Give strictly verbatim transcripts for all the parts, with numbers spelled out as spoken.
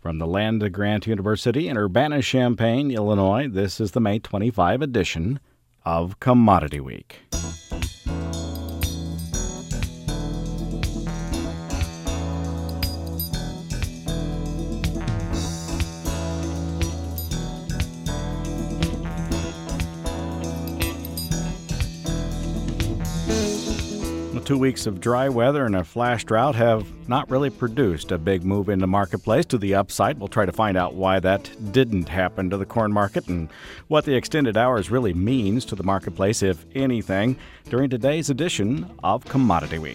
From the land of Grant University in Urbana-Champaign, Illinois, this is the May twenty-fifth edition of Commodity Week. Two weeks of dry weather and a flash drought have not really produced a big move in the marketplace to the upside. We'll try to find out why that didn't happen to the corn market and what the extended hours really means to the marketplace, if anything, during today's edition of Commodity Week.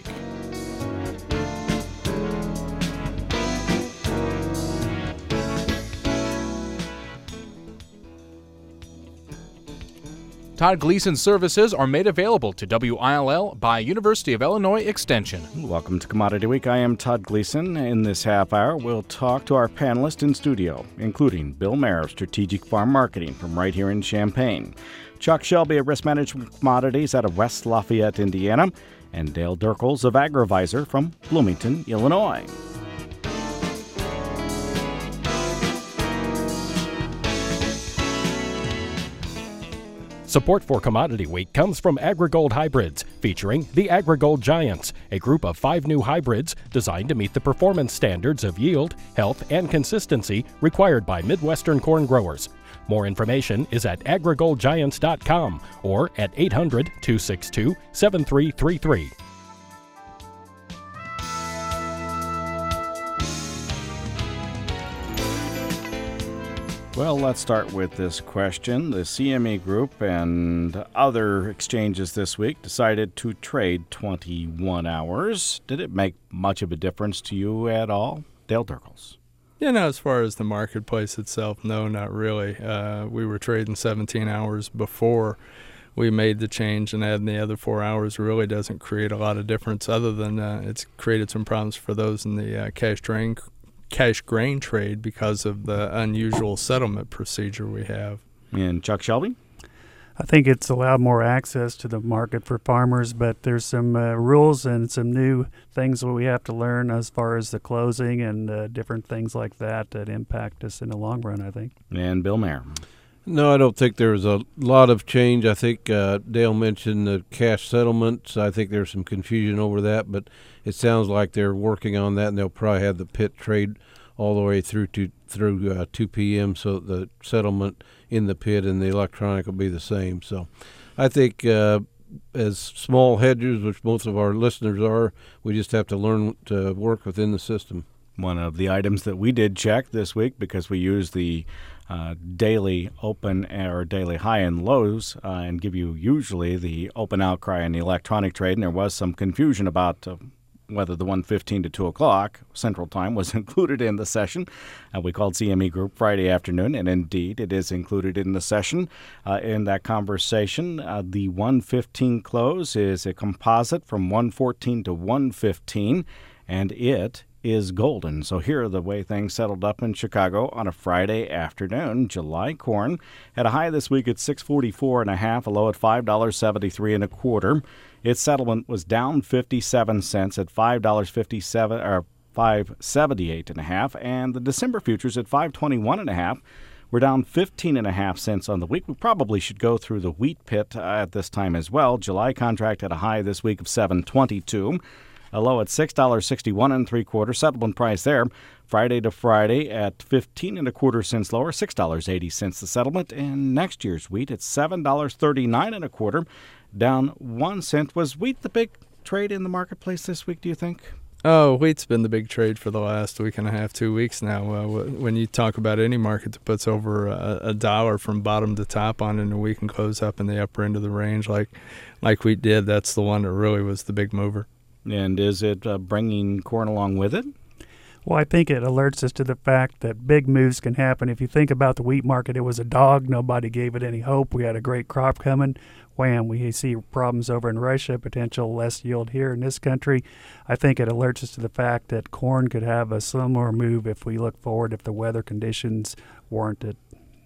Todd Gleason services are made available to W I L L by University of Illinois Extension. Welcome to Commodity Week. I am Todd Gleason. In this half hour, we'll talk to our panelists in studio, including Bill Mayer of Strategic Farm Marketing from right here in Champaign, Chuck Shelby of Risk Management Commodities out of West Lafayette, Indiana, and Dale Dirkels of AgriVisor from Bloomington, Illinois. Support for Commodity Week comes from AgriGold Hybrids, featuring the AgriGold Giants, a group of five new hybrids designed to meet the performance standards of yield, health, and consistency required by Midwestern corn growers. More information is at agri gold giants dot com or at eight hundred, two six two, seven three three three. Well, let's start with this question. The C M E Group and other exchanges this week decided to trade twenty-one hours. Did it make much of a difference to you at all? Dale Dirkels. You know, as far as the marketplace itself, no, not really. Uh, we were trading seventeen hours before we made the change, and adding the other four hours really doesn't create a lot of difference, other than uh, it's created some problems for those in the uh, cash drain cash grain trade because of the unusual settlement procedure we have. And Chuck Shelby? I think it's allowed more access to the market for farmers, but there's some uh, rules and some new things that we have to learn as far as the closing and uh, different things like that that impact us in the long run, I think. And Bill Mayer? No, I don't think there was a lot of change. I think uh, Dale mentioned the cash settlements. I think there's some confusion over that, but it sounds like they're working on that, and they'll probably have the pit trade all the way through to through uh, two p.m. so the settlement in the pit and the electronic will be the same. So I think uh, as small hedgers, which most of our listeners are, we just have to learn to work within the system. One of the items that we did check this week, because we use the uh, daily open or daily high and lows uh, and give you usually the open outcry and the electronic trade, and there was some confusion about uh, whether the one fifteen to two o'clock Central Time was included in the session. Uh, we called C M E Group Friday afternoon, and indeed it is included in the session. Uh, in that conversation, uh, the one fifteen close is a composite from one fourteen to one fifteen, and it is golden. So here are the way things settled up in Chicago on a Friday afternoon. July corn had a high this week at six forty-four and a half, a low at five seventy-three and a quarter. Its settlement was down fifty-seven cents at five fifty-seven or five seventy-eight and a half, and the December futures at five twenty-one and a half were down fifteen and a half cents on the week. We probably should go through the wheat pit uh, at this time as well. July contract had a high this week of seven twenty-two. A low at six sixty-one and three quarter. Settlement price there, Friday to Friday at fifteen and a quarter cents lower, six eighty the settlement. And next year's wheat at seven thirty-nine and a quarter, down one cent. Was wheat the big trade in the marketplace this week, do you think? Oh, wheat's been the big trade for the last week and a half, two weeks now. Uh, when you talk about any market that puts over a, a dollar from bottom to top on in a week and close up in the upper end of the range like, like wheat did, that's the one that really was the big mover. And is it uh, bringing corn along with it? Well, I think it alerts us to the fact that big moves can happen. If you think about the wheat market, it was a dog. Nobody gave it any hope. We had a great crop coming. Wham, we see problems over in Russia, potential less yield here in this country. I think it alerts us to the fact that corn could have a similar move if we look forward, if the weather conditions warrant it.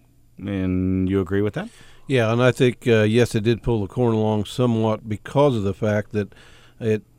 And you agree with that? Yeah, and I think, uh, yes, it did pull the corn along somewhat because of the fact that it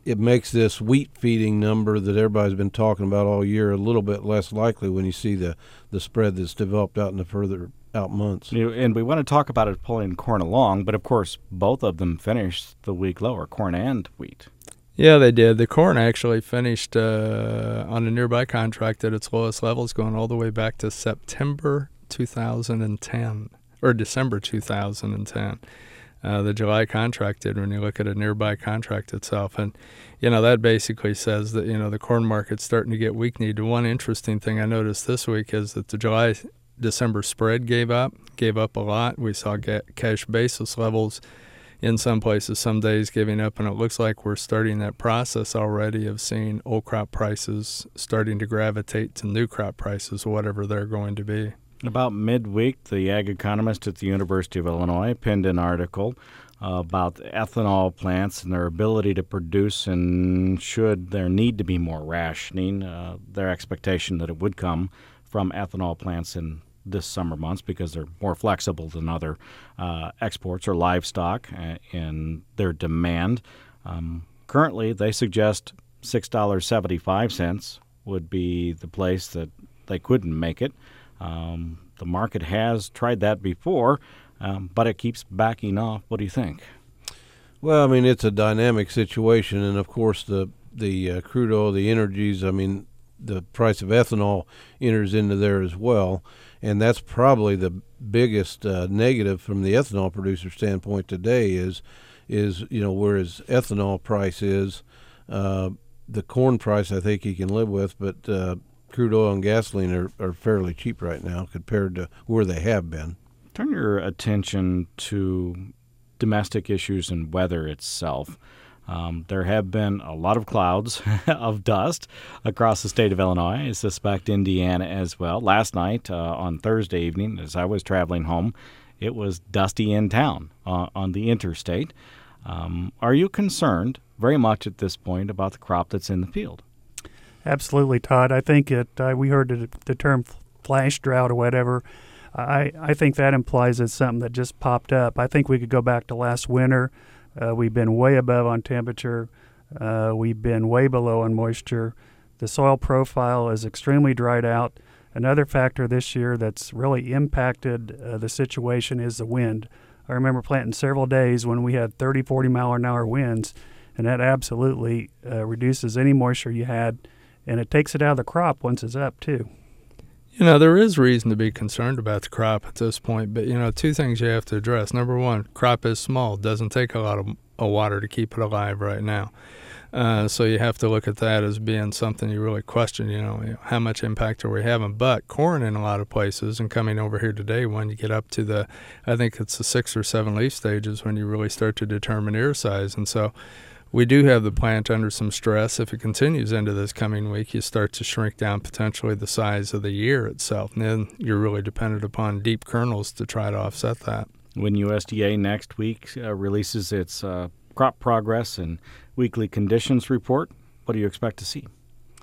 it makes this wheat feeding number that everybody's been talking about all year a little bit less likely when you see the, the spread that's developed out in the further out months. And we want to talk about it pulling corn along, but of course both of them finished the week lower, corn and wheat. Yeah, they did. The corn actually finished uh, on a nearby contract at its lowest levels, going all the way back to September two thousand ten, or December two thousand ten. Uh, the July contract did when you look at a nearby contract itself. And, you know, that basically says that, you know, the corn market's starting to get weak-kneed. One interesting thing I noticed this week is that the July-December spread gave up, gave up a lot. We saw ga- cash basis levels in some places, some days giving up, and it looks like we're starting that process already of seeing old crop prices starting to gravitate to new crop prices, whatever they're going to be. About midweek, the ag economist at the University of Illinois penned an article uh, about ethanol plants and their ability to produce, and should there need to be more rationing, uh, their expectation that it would come from ethanol plants in this summer months because they're more flexible than other uh, exports or livestock uh, in their demand. Um, currently, they suggest six dollars and seventy-five cents would be the place that they couldn't make it. Um, the market has tried that before, um, but it keeps backing off. What do you think? Well, I mean, it's a dynamic situation, and of course the the uh, crude oil, the energies, I mean, the price of ethanol enters into there as well, and that's probably the biggest uh, negative from the ethanol producer standpoint today is, is you know, whereas ethanol price is, uh, the corn price I think he can live with, but uh, crude oil and gasoline are, are fairly cheap right now compared to where they have been. Turn your attention to domestic issues and weather itself. Um, there have been a lot of clouds of dust across the state of Illinois. I suspect Indiana as well. Last night, uh, on Thursday evening, as I was traveling home, it was dusty in town uh, on the interstate. Um, are you concerned very much at this point about the crop that's in the field? Absolutely, Todd. I think it. Uh, we heard the, the term flash drought or whatever. I I think that implies it's something that just popped up. I think we could go back to last winter. Uh, we've been way above on temperature. Uh, we've been way below on moisture. The soil profile is extremely dried out. Another factor this year that's really impacted uh, the situation is the wind. I remember planting several days when we had thirty, forty mile an hour winds, and that absolutely uh, reduces any moisture you had. And it takes it out of the crop once it's up, too. You know, there is reason to be concerned about the crop at this point, but, you know, two things you have to address. Number one, crop is small. It doesn't take a lot of, of water to keep it alive right now. Uh, so you have to look at that as being something you really question, you know, you know, how much impact are we having? But corn in a lot of places, and coming over here today, when you get up to the, I think it's the six or seven leaf stages when you really start to determine ear size. And so we do have the plant under some stress. If it continues into this coming week, you start to shrink down potentially the size of the ear itself. And then you're really dependent upon deep kernels to try to offset that. When U S D A next week uh, releases its uh, crop progress and weekly conditions report, what do you expect to see?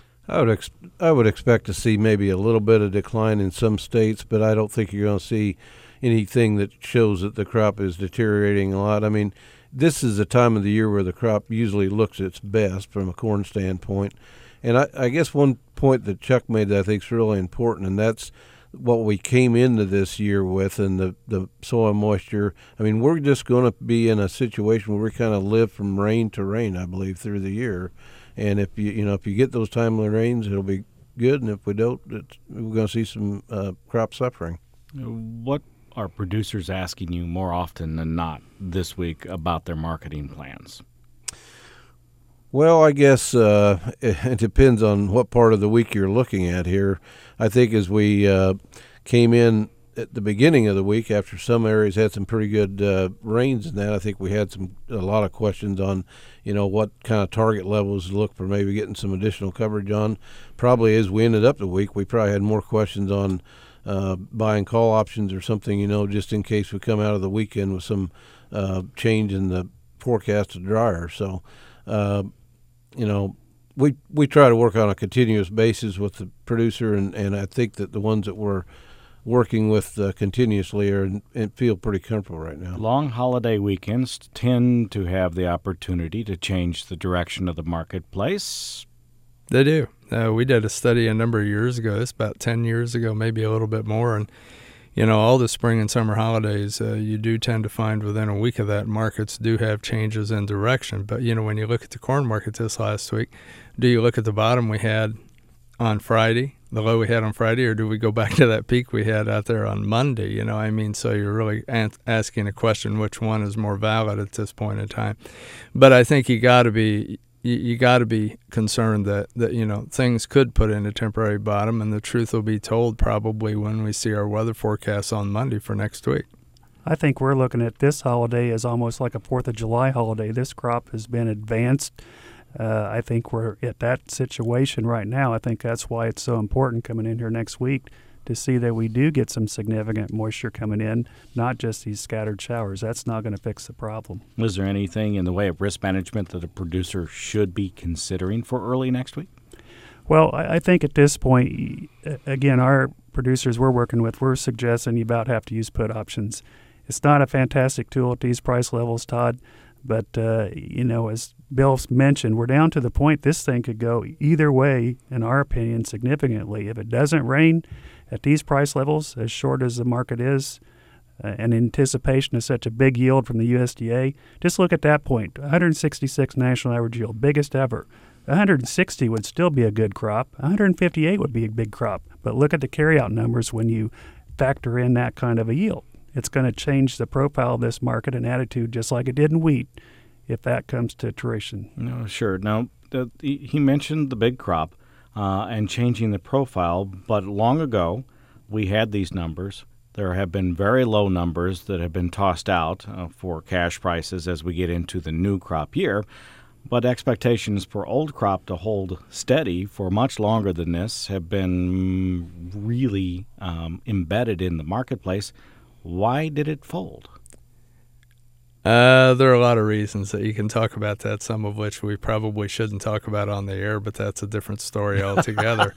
I would ex- I would expect to see maybe a little bit of decline in some states, but I don't think you're going to see anything that shows that the crop is deteriorating a lot. I mean, this is the time of the year where the crop usually looks its best from a corn standpoint. And I, I guess one point that Chuck made that I think is really important, and that's what we came into this year with, and the, the soil moisture. I mean, we're just going to be in a situation where we kind of live from rain to rain, I believe, through the year. And if you you know if you get those timely rains, it'll be good, and if we don't, it's, we're going to see some uh, crop suffering. What are producers asking you more often than not this week about their marketing plans? Well, I guess uh, it, it depends on what part of the week you're looking at here. I think as we uh, came in at the beginning of the week, after some areas had some pretty good uh, rains and that, I think we had some a lot of questions on, you know, what kind of target levels to look for maybe getting some additional coverage on. Probably as we ended up the week, we probably had more questions on uh, buying call options or something, you know, just in case we come out of the weekend with some uh, change in the forecast of drier. So, uh, you know, we we try to work on a continuous basis with the producer, and, and I think that the ones that we're working with uh, continuously are, and feel pretty comfortable right now. Long holiday weekends tend to have the opportunity to change the direction of the marketplace. They do. Uh, we did a study a number of years ago. It's about ten years ago, maybe a little bit more. And, you know, all the spring and summer holidays, uh, you do tend to find within a week of that, markets do have changes in direction. But, you know, when you look at the corn market this last week, do you look at the bottom we had on Friday, the low we had on Friday, or do we go back to that peak we had out there on Monday? You know, I mean, so you're really an- asking a question, which one is more valid at this point in time. But I think you got to be you, you got to be concerned that, that, you know, things could put in a temporary bottom, and the truth will be told probably when we see our weather forecasts on Monday for next week. I think we're looking at this holiday as almost like a fourth of July holiday. This crop has been advanced. Uh, I think we're at that situation right now. I think that's why it's so important coming in here next week to see that we do get some significant moisture coming in, not just these scattered showers. That's not going to fix the problem. Is there anything in the way of risk management that a producer should be considering for early next week? Well, I, I think at this point, again, our producers we're working with, we're suggesting you about have to use put options. It's not a fantastic tool at these price levels, Todd, but, uh, you know, as Bill mentioned, we're down to the point this thing could go either way, in our opinion, significantly. If it doesn't rain at these price levels, as short as the market is, uh, in anticipation of such a big yield from the U S D A, just look at that point, one hundred sixty-six national average yield, biggest ever. one hundred sixty would still be a good crop. one hundred fifty-eight would be a big crop. But look at the carryout numbers when you factor in that kind of a yield. It's going to change the profile of this market and attitude just like it did in wheat if that comes to fruition. No, sure. Now, the, he mentioned the big crop uh, and changing the profile, but long ago we had these numbers. There have been very low numbers that have been tossed out uh, for cash prices as we get into the new crop year. But expectations for old crop to hold steady for much longer than this have been really um, embedded in the marketplace. Why did it fold? Uh, there are a lot of reasons that you can talk about that, some of which we probably shouldn't talk about on the air, but that's a different story altogether.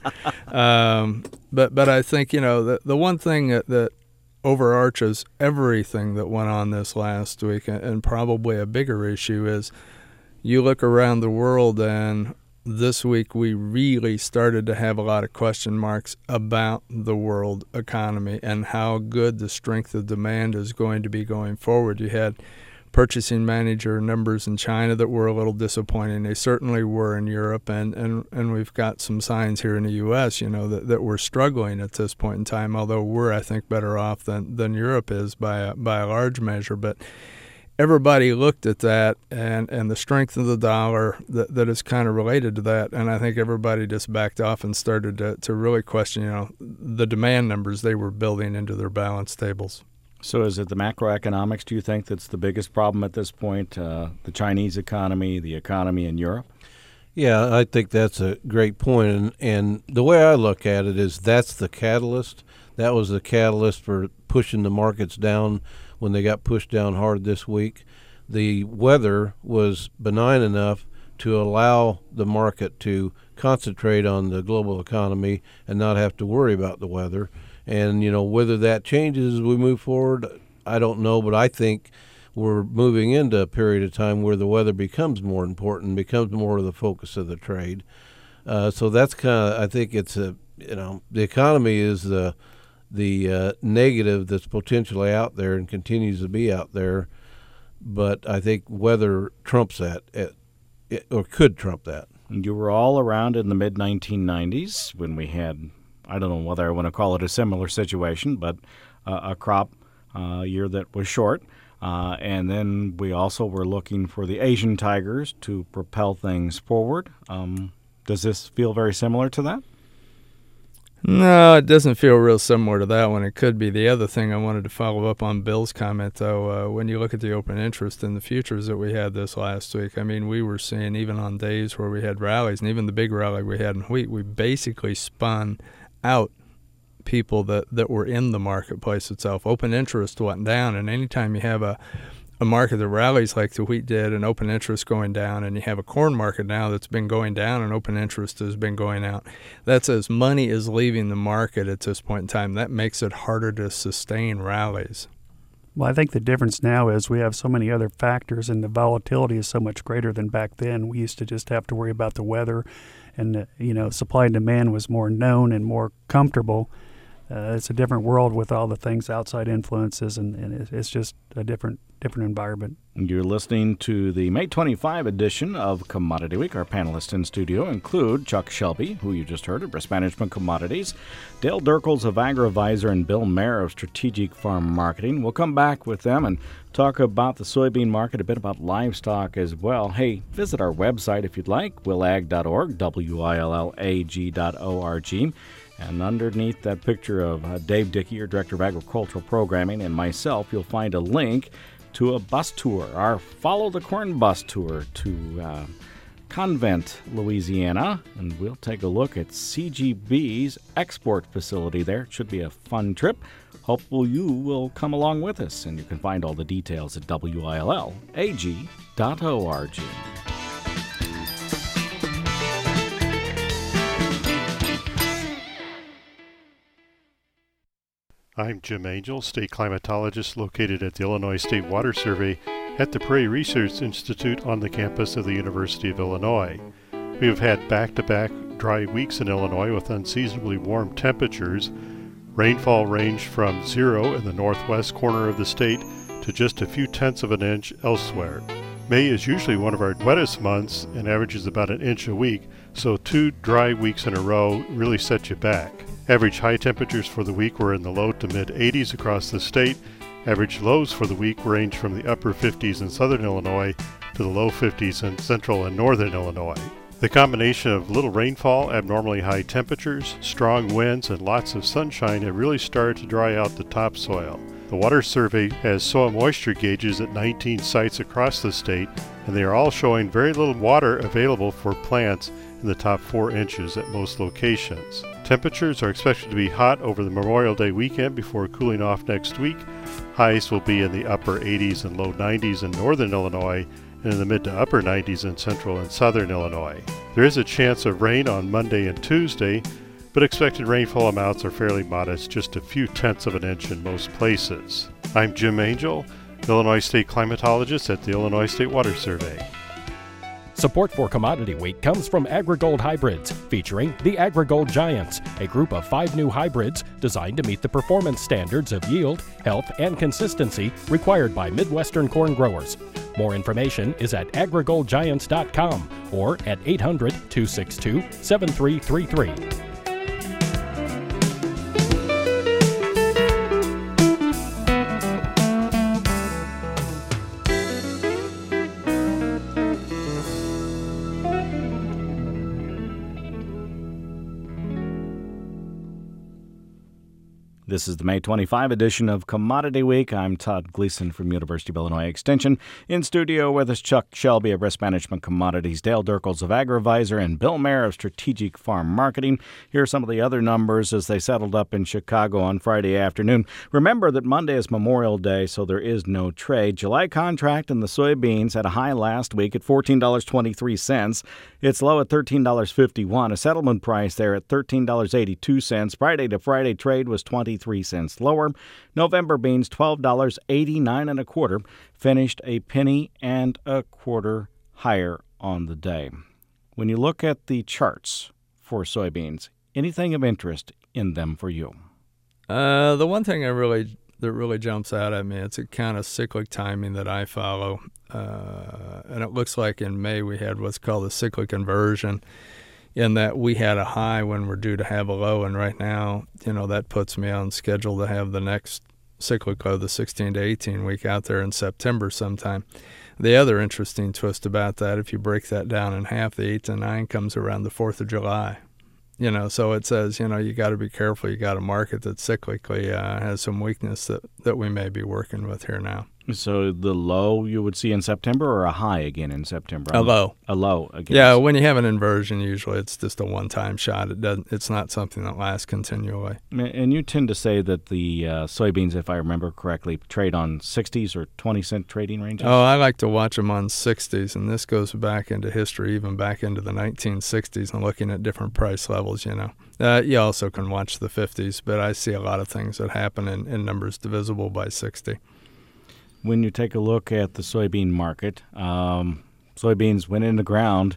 um, but but I think, you know, the, the one thing that, that overarches everything that went on this last week, and, and probably a bigger issue, is you look around the world, and this week we really started to have a lot of question marks about the world economy and how good the strength of demand is going to be going forward. You had purchasing manager numbers in China that were a little disappointing. They certainly were in Europe, and, and, and we've got some signs here in the U S, you know, that, that we're struggling at this point in time, although we're, I think, better off than, than Europe is by a, by a large measure. But everybody looked at that and, and the strength of the dollar that, that is kind of related to that, and I think everybody just backed off and started to, to really question, you know, the demand numbers they were building into their balance tables. So is it the macroeconomics, do you think, that's the biggest problem at this point, uh, the Chinese economy, the economy in Europe? Yeah, I think that's a great point. And, and the way I look at it is that's the catalyst. That was the catalyst for pushing the markets down when they got pushed down hard this week. The weather was benign enough to allow the market to concentrate on the global economy and not have to worry about the weather. And, you know, whether that changes as we move forward, I don't know, but I think we're moving into a period of time where the weather becomes more important, becomes more of the focus of the trade. Uh, so that's kind of, I think it's a, you know, the economy is the the uh, negative that's potentially out there and continues to be out there. But I think weather trumps that, it, it, or could trump that. You were all around in the mid nineteen nineties when we had, I don't know whether I want to call it a similar situation, but uh, a crop uh, year that was short. Uh, and then we also were looking for the Asian tigers to propel things forward. Um, does this feel very similar to that? No, it doesn't feel real similar to that one. It could be. The other thing I wanted to follow up on Bill's comment, though, uh, when you look at the open interest in the futures that we had this last week, I mean, we were seeing even on days where we had rallies, and even the big rally we had in wheat, we basically spun out people that, that were in the marketplace itself. Open interest went down, and anytime you have a a market that rallies like the wheat did and open interest going down, and you have a corn market now that's been going down and open interest has been going out, that's as money is leaving the market at this point in time. That makes it harder to sustain rallies. Well, I think the difference now is we have so many other factors, and the volatility is so much greater than back then. We used to just have to worry about the weather, and uh, you know, supply and demand was more known and more comfortable. Uh, it's a different world with all the things, outside influences, and, and it's just a different different environment. You're listening to the May twenty-fifth edition of Commodity Week. Our panelists in studio include Chuck Shelby, who you just heard of Risk Management Commodities, Dale Dirkels of AgriVisor, and Bill Mayer of Strategic Farm Marketing. We'll come back with them and talk about the soybean market, a bit about livestock as well. Hey, visit our website if you'd like, will ag dot org, W I L L A G dot O R G. And underneath that picture of uh, Dave Dickey, your Director of Agricultural Programming, and myself, you'll find a link to a bus tour, our Follow the Corn bus tour to uh, Convent, Louisiana. And we'll take a look at C G B's export facility there. It should be a fun trip. Hopefully you will come along with us. And you can find all the details at W I L L A G dot O R G. I'm Jim Angel, state climatologist located at the Illinois State Water Survey at the Prairie Research Institute on the campus of the University of Illinois. We have had back-to-back dry weeks in Illinois with unseasonably warm temperatures. Rainfall ranged from zero in the northwest corner of the state to just a few tenths of an inch elsewhere. May is usually one of our wettest months and averages about an inch a week, so two dry weeks in a row really set you back. Average high temperatures for the week were in the low to mid eighties across the state. Average lows for the week ranged from the upper fifties in southern Illinois to the low fifties in central and northern Illinois. The combination of little rainfall, abnormally high temperatures, strong winds, and lots of sunshine have really started to dry out the topsoil. The Water Survey has soil moisture gauges at nineteen sites across the state, and they are all showing very little water available for plants in the top four inches at most locations. Temperatures are expected to be hot over the Memorial Day weekend before cooling off next week. Highs will be in the upper eighties and low nineties in northern Illinois and in the mid to upper nineties in central and southern Illinois. There is a chance of rain on Monday and Tuesday, but expected rainfall amounts are fairly modest, just a few tenths of an inch in most places. I'm Jim Angel, Illinois State Climatologist at the Illinois State Water Survey. Support for Commodity Week comes from AgriGold Hybrids, featuring the AgriGold Giants, a group of five new hybrids designed to meet the performance standards of yield, health, and consistency required by Midwestern corn growers. More information is at agri gold giants dot com or at eight hundred, two six two, seven three three three. This is the May twenty-fifth edition of Commodity Week. I'm Todd Gleason from University of Illinois Extension. In studio with us, Chuck Shelby of Risk Management Commodities, Dale Dirkels of AgriVisor, and Bill Mayer of Strategic Farm Marketing. Here are some of the other numbers as they settled up in Chicago on Friday afternoon. Remember that Monday is Memorial Day, so there is no trade. July contract in the soybeans had a high last week at fourteen dollars and twenty-three cents. It's low at thirteen dollars and fifty-one cents. A settlement price there at thirteen dollars and eighty-two cents. Friday to Friday trade was twenty-three cents lower. November beans twelve dollars and eighty-nine cents and a quarter, finished a penny and a quarter higher on the day. When you look at the charts for soybeans, anything of interest in them for you? Uh, the one thing I really that really jumps out at me, it's a kind of cyclic timing that I follow, uh, and it looks like in May we had what's called a cyclic inversion, in that we had a high when we're due to have a low, and right now, you know, that puts me on schedule to have the next cyclic low, the sixteen to eighteen week, out there in September sometime. The other interesting twist about that, if you break that down in half, the eight to nine comes around the fourth of July. You know, so it says, you know, you got to be careful. You got a market that cyclically uh, has some weakness that, that we may be working with here now. So the low you would see in September, or a high again in September? A low. A low again. Yeah, when you have an inversion, usually it's just a one-time shot. It doesn't. It's not something that lasts continually. And you tend to say that the uh, soybeans, if I remember correctly, trade on sixties or twenty cent trading ranges? Oh, I like to watch them on sixties, and this goes back into history, even back into the nineteen sixties, and looking at different price levels, you know. Uh, you also can watch the fifties, but I see a lot of things that happen in, in numbers divisible by sixty. When you take a look at the soybean market, um, soybeans went in the ground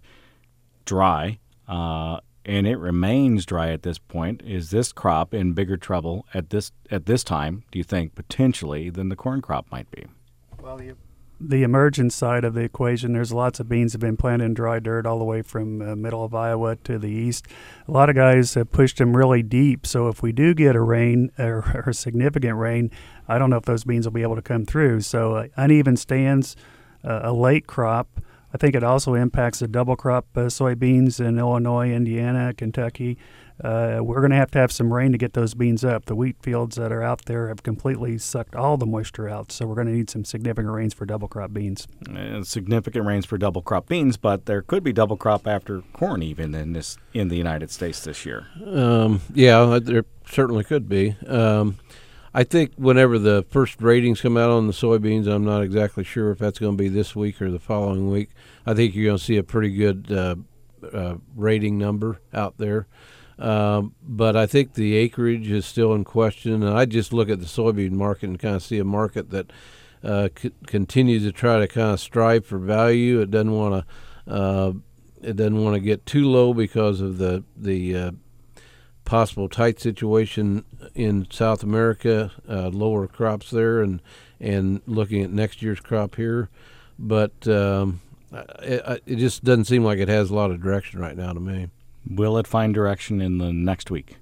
dry, uh, and it remains dry at this point. Is this crop in bigger trouble at this at this time, do you think, potentially, than the corn crop might be? Well, the, the emergence side of the equation, there's lots of beans that have been planted in dry dirt all the way from uh, middle of Iowa to the east. A lot of guys have pushed them really deep, so if we do get a rain or, or significant rain, I don't know if those beans will be able to come through. So uh, uneven stands, uh, a late crop. I think it also impacts the double crop uh, soybeans in Illinois, Indiana, Kentucky. Uh, we're going to have to have some rain to get those beans up. The wheat fields that are out there have completely sucked all the moisture out, so we're going to need some significant rains for double crop beans. Uh, significant rains for double crop beans, but there could be double crop after corn even in this in the United States this year. Um, yeah, there certainly could be. Um, I think whenever the first ratings come out on the soybeans, I'm not exactly sure if that's going to be this week or the following week. I think you're going to see a pretty good uh, uh, rating number out there. Um, but I think the acreage is still in question. And I just look at the soybean market and kind of see a market that uh, c- continues to try to kind of strive for value. It doesn't want to uh, it doesn't want to get too low because of the the uh, possible tight situation in South America, uh, lower crops there, and and looking at next year's crop here. But um, it, it just doesn't seem like it has a lot of direction right now to me. Will it find direction in the next week?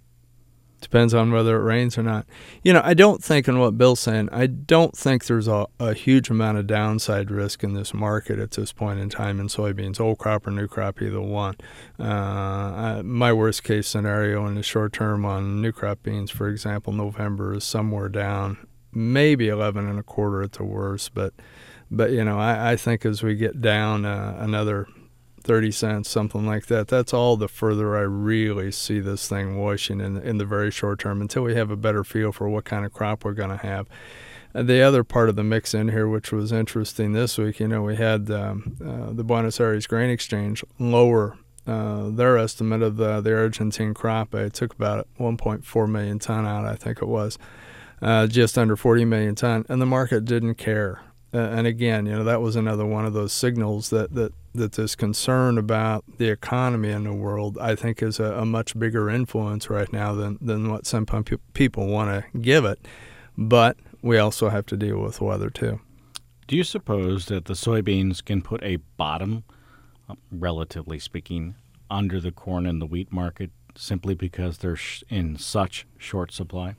Depends on whether it rains or not. You know, I don't think, in what Bill's saying, I don't think there's a, a huge amount of downside risk in this market at this point in time in soybeans, old crop or new crop, either one. Uh, I, my worst case scenario in the short term on new crop beans, for example, November is somewhere down, maybe eleven and a quarter at the worst. But, but you know, I, I think as we get down uh, another thirty cents, something like that, that's all the further I really see this thing washing in, in the very short term until we have a better feel for what kind of crop we're going to have. Uh, the other part of the mix in here, which was interesting this week, you know, we had um, uh, the Buenos Aires Grain Exchange lower uh, their estimate of the, the Argentine crop. It took about one point four million ton out, I think it was, uh, just under forty million ton, and the market didn't care. Uh, and again, you know, that was another one of those signals that, that, that this concern about the economy in the world, I think, is a, a much bigger influence right now than, than what some pe- people want to give it. But we also have to deal with weather, too. Do you suppose that the soybeans can put a bottom, relatively speaking, under the corn and the wheat market simply because they're sh- in such short supply?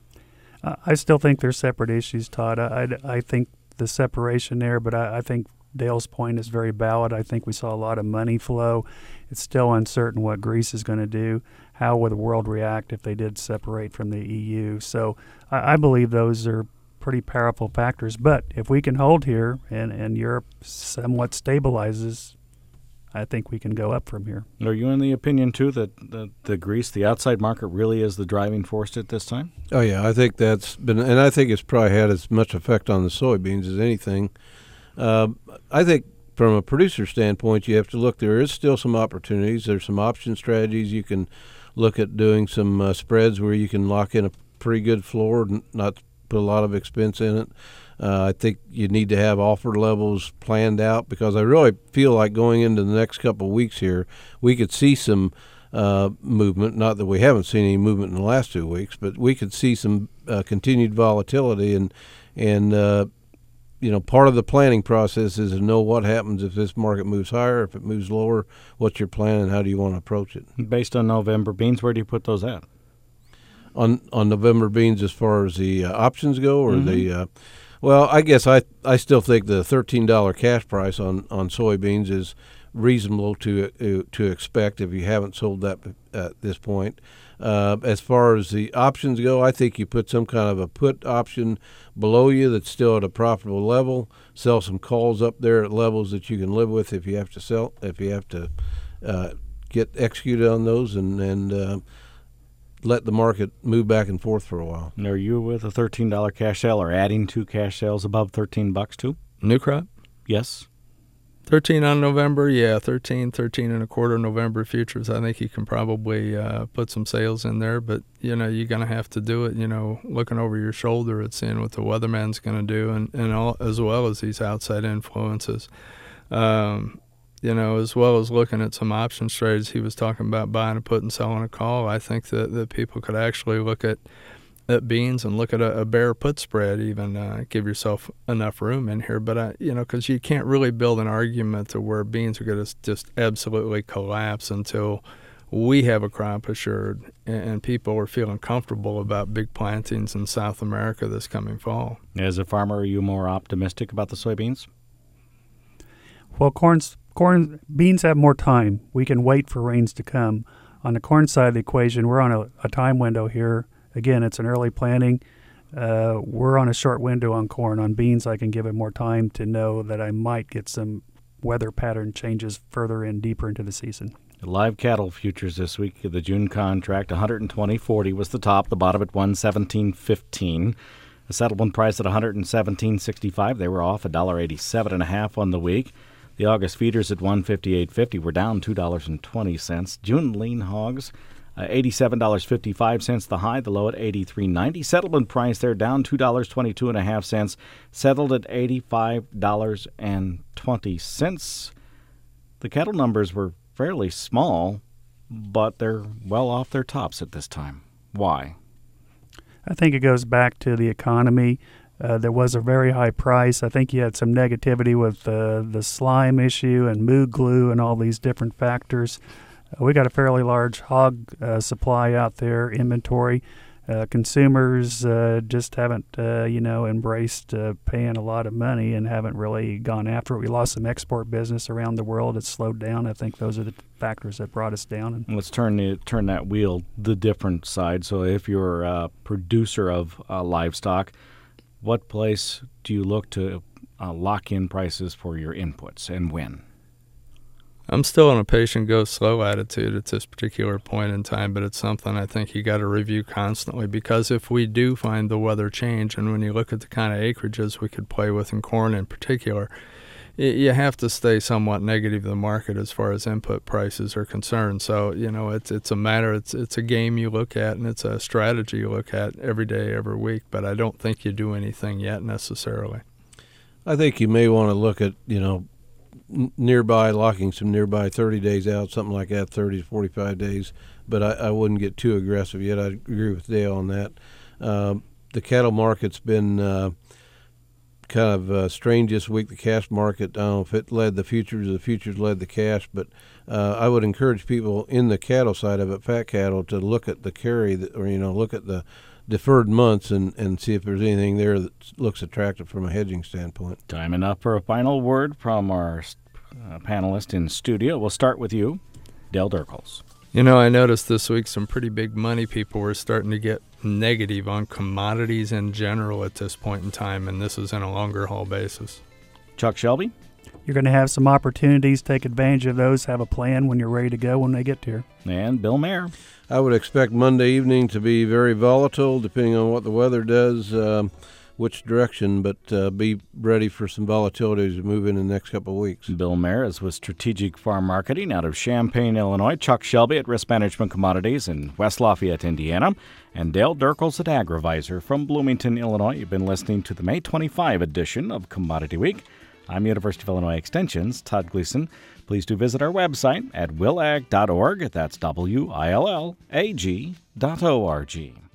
Uh, I still think they're separate issues, Todd. I, I, I think the separation there, but I, I think Dale's point is very valid. I think we saw a lot of money flow. It's still uncertain what Greece is going to do. How will the world react if they did separate from the E U? So I, I believe those are pretty powerful factors. But if we can hold here and, and Europe somewhat stabilizes, I think we can go up from here. Are you in the opinion, too, that the, the Greece, the outside market, really is the driving force at this time? Oh, yeah, I think that's been, and I think it's probably had as much effect on the soybeans as anything. Uh, I think from a producer standpoint, you have to look, there is still some opportunities. There's some option strategies. You can look at doing some uh, spreads where you can lock in a pretty good floor and not put a lot of expense in it. Uh, I think you need to have offer levels planned out because I really feel like going into the next couple of weeks here, we could see some uh, movement. Not that we haven't seen any movement in the last two weeks, but we could see some uh, continued volatility. And, and uh, you know, part of the planning process is to know what happens if this market moves higher, if it moves lower, what's your plan and how do you want to approach it? Based on November beans, where do you put those at? On, on November beans as far as the uh, options go or mm-hmm. the uh, – Well, I guess I, I still think the thirteen dollars cash price on, on soybeans is reasonable to uh, to expect if you haven't sold that at this point. Uh, as far as the options go, I think you put some kind of a put option below you that's still at a profitable level. Sell some calls up there at levels that you can live with if you have to sell, if you have to uh, get executed on those, and and uh, let the market move back and forth for a while. And are you with a thirteen dollar cash sale or adding two cash sales above thirteen bucks too? New crop? Yes. thirteen on November, yeah, thirteen, thirteen and a quarter November futures. I think you can probably uh, put some sales in there, but, you know, you're going to have to do it, you know, looking over your shoulder at seeing what the weatherman's going to do, and, and all, as well as these outside influences. Um, you know, as well as looking at some options trades. He was talking about buying a put and selling a call. I think that, that people could actually look at at beans and look at a, a bear put spread, even uh, give yourself enough room in here. But, I, you know, because you can't really build an argument to where beans are going to just absolutely collapse until we have a crop assured and, and people are feeling comfortable about big plantings in South America this coming fall. As a farmer, are you more optimistic about the soybeans? Well, corn's, corn, beans have more time. We can wait for rains to come. On the corn side of the equation, we're on a, a time window here. Again, it's an early planting. Uh, we're on a short window on corn. On beans, I can give it more time to know that I might get some weather pattern changes further in, deeper into the season. The live cattle futures this week, the June contract, one twenty forty was the top, the bottom at one seventeen fifteen. The settlement price at one seventeen sixty-five. They were off one dollar eighty-seven and a half on the week. The August feeders at one fifty-eight fifty were down two dollars and twenty cents. June lean hogs, Uh, eighty-seven dollars and fifty-five cents the high, the low at eighty-three ninety. Settlement price there down two dollars and twenty-two and a half cents, settled at eighty-five dollars and twenty cents. The cattle numbers were fairly small, but they're well off their tops at this time. Why? I think it goes back to the economy. Uh, there was a very high price. I think you had some negativity with uh, the slime issue and mood glue and all these different factors. Uh, we got a fairly large hog uh, supply out there, inventory. Uh, consumers uh, just haven't, uh, you know, embraced uh, paying a lot of money and haven't really gone after it. We lost some export business around the world. It's slowed down. I think those are the factors that brought us down. And let's turn the, turn that wheel the different side. So if you're a producer of uh, livestock, what place do you look to uh, lock in prices for your inputs and when? I'm still on a patient go slow attitude at this particular point in time, but it's something I think you got to review constantly, because if we do find the weather change, and when you look at the kind of acreages we could play with in corn in particular, you have to stay somewhat negative to the market as far as input prices are concerned. So, you know, it's it's a matter, it's it's a game you look at, and it's a strategy you look at every day, every week, but I don't think you do anything yet necessarily. I think you may want to look at, you know, nearby, locking some nearby thirty days out, something like that, thirty to forty-five days. But I, I wouldn't get too aggressive yet. I agree with Dale on that. Uh, the cattle market's been uh, kind of uh, strange this week. The cash market, I don't know if it led the futures or the futures led the cash, but uh, I would encourage people in the cattle side of it, fat cattle, to look at the carry, that, or, you know, look at the deferred months and, and see if there's anything there that looks attractive from a hedging standpoint. Time enough for a final word from our uh, panelist in studio. We'll start with you, Dale Derkels. You know, I noticed this week some pretty big money people were starting to get negative on commodities in general at this point in time, and this is on a longer haul basis. Chuck Shelby? You're going to have some opportunities. Take advantage of those. Have a plan when you're ready to go when they get here. And Bill Mayer? I would expect Monday evening to be very volatile, depending on what the weather does, um, which direction, but uh, be ready for some volatility as we move in the next couple of weeks. Bill Mayer is with Strategic Farm Marketing out of Champaign, Illinois. Chuck Shelby at Risk Management Commodities in West Lafayette, Indiana. And Dale Derkels at AgriVisor from Bloomington, Illinois. You've been listening to the May twenty-fifth edition of Commodity Week. I'm University of Illinois Extension's Todd Gleason. Please do visit our website at willag dot org. That's W I L L A G dot O R G.